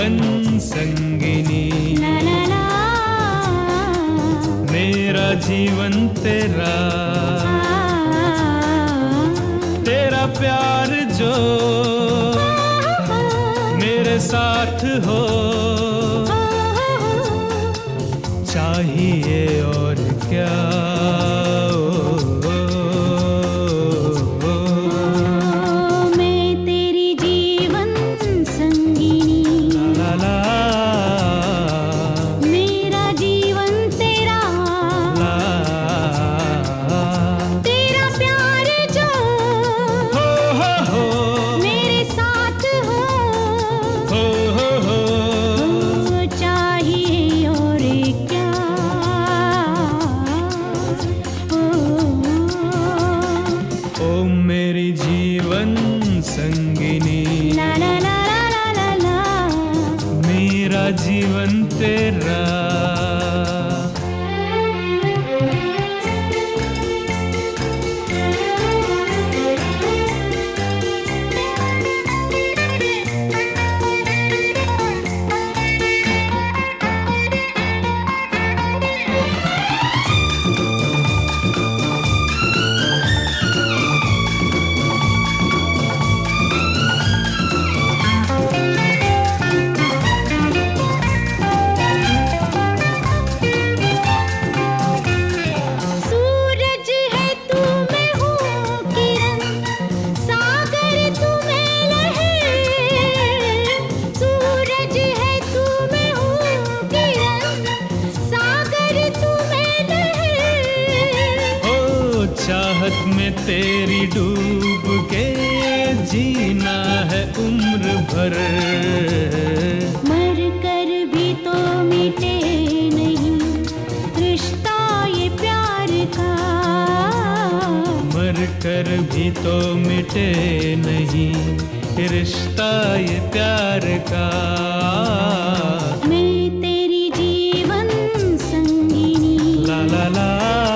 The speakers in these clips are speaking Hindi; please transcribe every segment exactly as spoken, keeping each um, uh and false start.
जीवन संगिनी, ला ला ला, मेरा जीवन तेरा, तेरा प्यार जो मेरे साथ हो, चाहिए और क्या। मेरी जीवन संगिनी, ला ला ला ला ला ला, मेरा जीवन तेरा। चाहत में तेरी डूब के जीना है उम्र भर, मर कर भी तो मिटे नहीं रिश्ता ये प्यार का, मर कर भी तो मिटे नहीं रिश्ता ये प्यार का। मैं तेरी जीवन संगिनी, ला ला ला,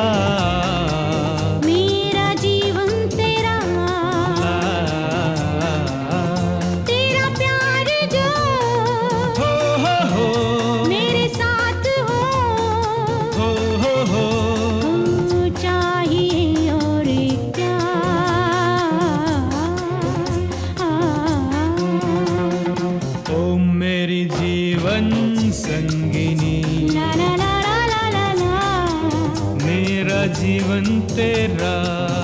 मेरी जीवन संगिनी, ला ला ला ला ला ला, मेरा जीवन तेरा।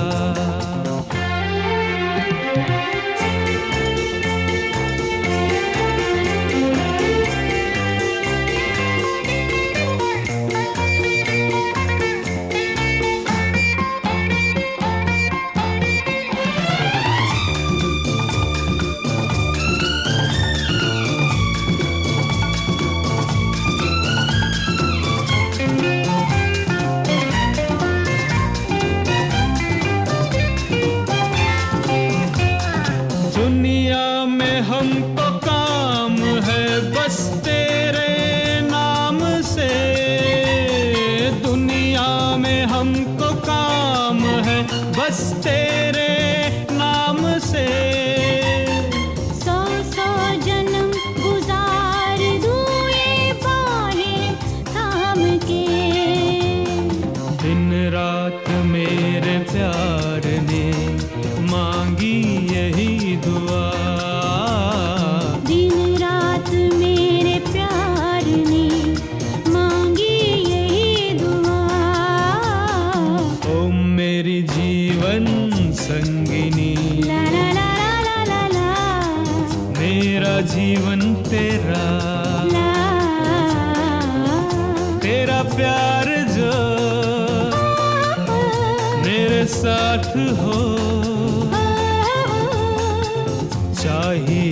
दुनिया में हमको काम है बस तेरे नाम से, दुनिया में हमको काम है बस तेरे नाम से। सौ सौ जन्म गुजार दूं ये बाहें थाम के, दिन रात मेरे प्यार ने मांगी यही दुआ, दिन रात मेरे प्यार ने मांगी यही दुआ। ओ मेरी जीवन संगिनी, ला ला ला ला ला ला, मेरा जीवन तेरा, ला, तेरा प्यार जो मेरे साथ हो, चाहिए